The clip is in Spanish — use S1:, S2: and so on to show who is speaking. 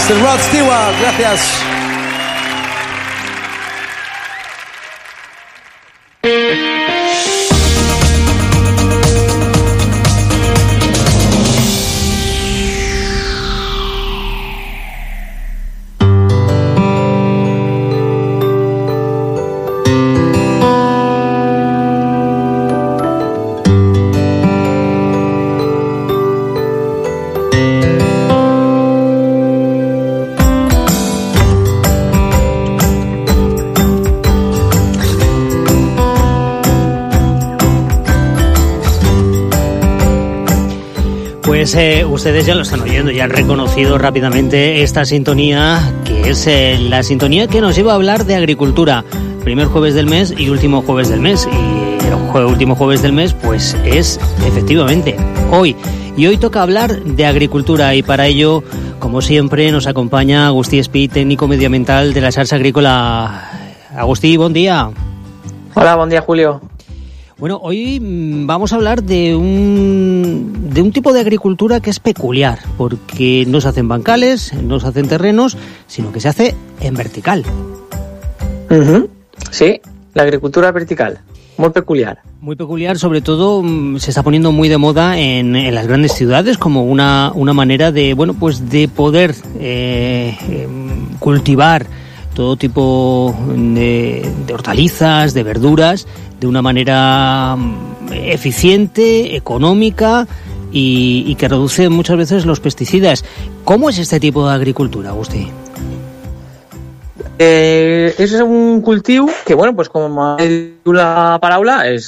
S1: Mr. Rod Stewart. Gracias.
S2: Pues ustedes ya lo están oyendo, ya han reconocido rápidamente esta sintonía, que es la sintonía que nos lleva a hablar de agricultura. Primer jueves del mes y último jueves del mes. Y el último jueves del mes, pues es efectivamente hoy. Y hoy toca hablar de agricultura y para ello, como siempre, nos acompaña Agustí Espí, técnico medioambiental de la Xarxa Agrícola. Agustí, buen día.
S3: Hola, buen día, Julio.
S2: Bueno, hoy vamos a hablar de un tipo de agricultura que es peculiar, porque no se hacen bancales, no se hacen terrenos, sino que se hace en vertical.
S3: Uh-huh. Sí, la agricultura vertical, muy peculiar.
S2: Muy peculiar, sobre todo se está poniendo muy de moda en las grandes ciudades como una manera de, bueno, pues de poder cultivar todo tipo de hortalizas, de verduras, de una manera eficiente, económica y que reduce muchas veces los pesticidas. ¿Cómo es este tipo de agricultura, Agustí?
S3: Es un cultiu que, bueno, pues como ha dicho la paraula,